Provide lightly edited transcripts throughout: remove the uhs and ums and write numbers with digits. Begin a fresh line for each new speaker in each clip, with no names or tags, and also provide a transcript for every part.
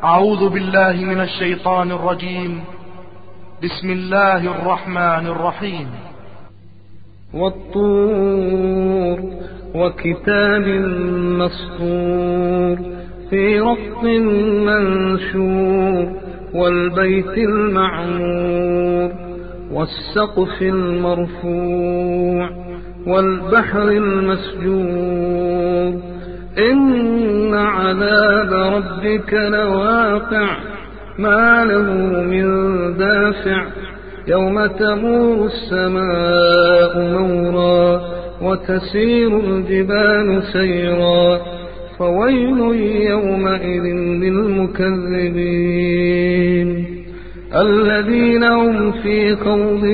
أعوذ بالله من الشيطان الرجيم. بسم الله الرحمن الرحيم.
والطور وكتاب مسطور في رق منشور والبيت المعمور والسقف المرفوع والبحر المسجور إن عذاب ربك لواقع ما له من دافع يوم تمور السماء مورا وتسير الجبال سيرا فويل يومئذ للمكذبين الذين هم في خوض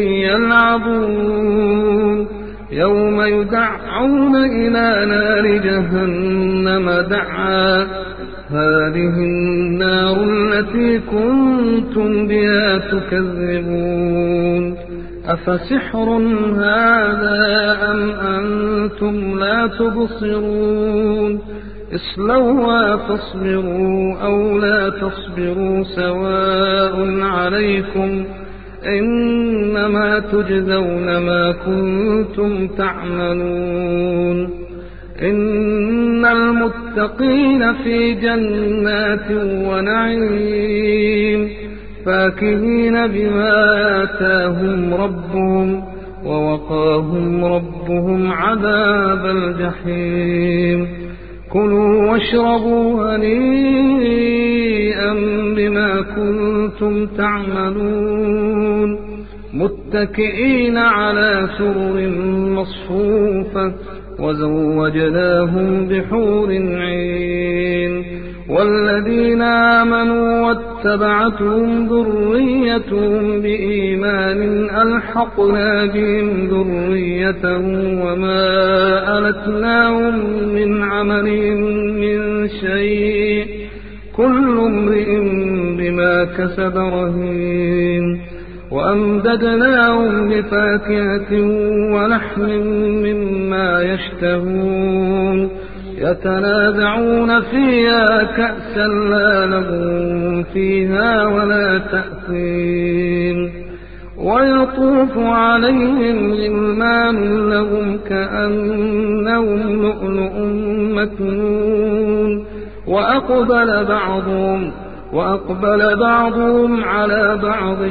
يلعبون يوم يدعون إلى نار جهنم دعا هذه النار التي كنتم بها تكذبون أفسحر هذا أم أنتم لا تبصرون اصلوها فاصبروا أو لا تصبروا سواء عليكم إنما تجزون ما كنتم تعملون إن المتقين في جنات ونعيم فاكهين بما آتاهم ربهم ووقاهم ربهم عذاب الجحيم كلوا واشربوا هنيئا بما كنتم تعملون متكئين على سرر مصفوفة وزوجناهم بحور عين والذين آمنوا واتبعتهم ذريتهم بإيمان ألحقنا بهم ذريتهم وما ألتناهم من عملهم من شيء كل امرئ بما كسب رهين وأمددناهم بفاكهة ولحم مما يشتهون يتنازعون فيها كأسا لا لغو فيها ولا تأثيم ويطوف عليهم غلمان لهم كأنهم لؤلؤ مكنون وأقبل بعضهم على بعض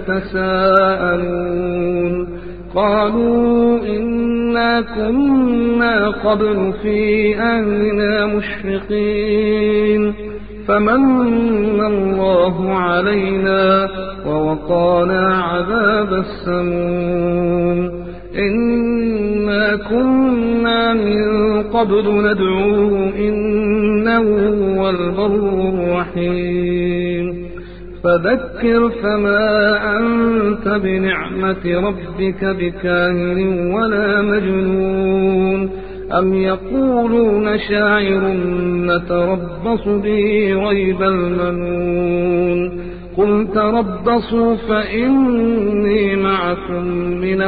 يتساءلون قالوا إنا كنا قبل في أهلنا مشفقين فمن الله علينا ووقانا عذاب السموم إنا كنا من قبل ندعوه إنه هو البر الرحيم فذكر فما أنت بنعمة ربك بكاهن ولا مجنون أم يقولون شاعر نتربص به ريب المنون قل تربصوا فإني معكم من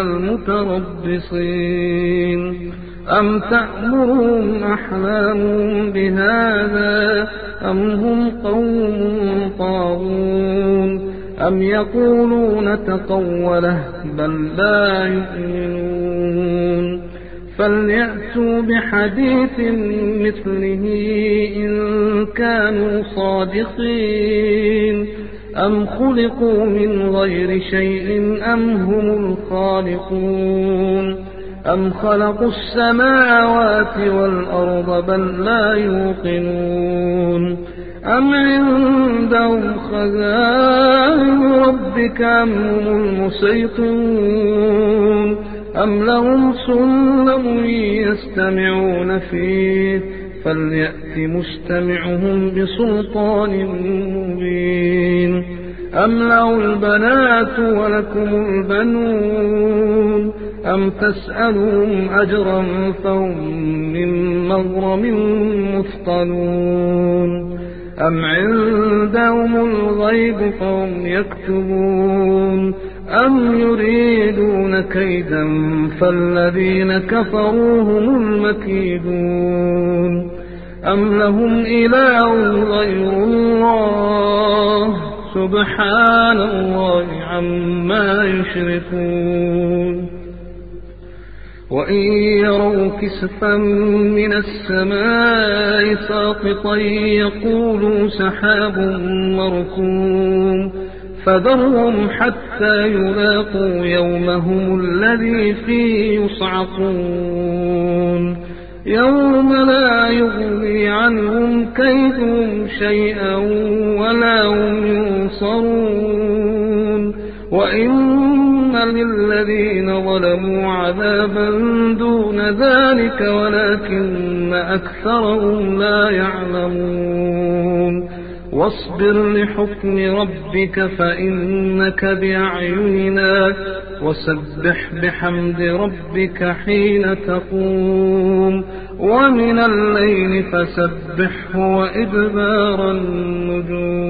المتربصين أم تأمرهم أحلامهم بهذا أم هم قوم طاغون أم يقولون تقوله بل لا يؤمنون فليأتوا بحديث مثله إن كانوا صادقين أم خلقوا من غير شيء أم هم الخالقون أم خلقوا السماوات والأرض بل لا يوقنون أم عندهم خزائن ربك أم هم المسيطرون أم لهم سلم يستمعون فيه فليأت مستمعهم بسلطان مبين أم له البنات ولكم البنون أم تسألهم أجرا فهم من مغرم مثقلون أم عندهم الغيب فهم يكتبون أم يريدون كيدا فالذين كفروا هم المكيدون أم لهم إله غير الله سبحان الله عما يشركون وإن يروا كسفا من السماء ساقطا يقولوا سحاب مركوم فذرهم حتى يلاقوا يومهم الذي فيه يصعقون يوم لا يغني عنهم كيدهم شيئا ولا هم ينصرون وإن للذين ظلموا عذابا دون ذلك ولكن أكثرهم لا يعلمون واصبر لحكم ربك فإنك بأعيننا وسبح بحمد ربك حين تقوم ومن الليل فسبحه وإدبار النجوم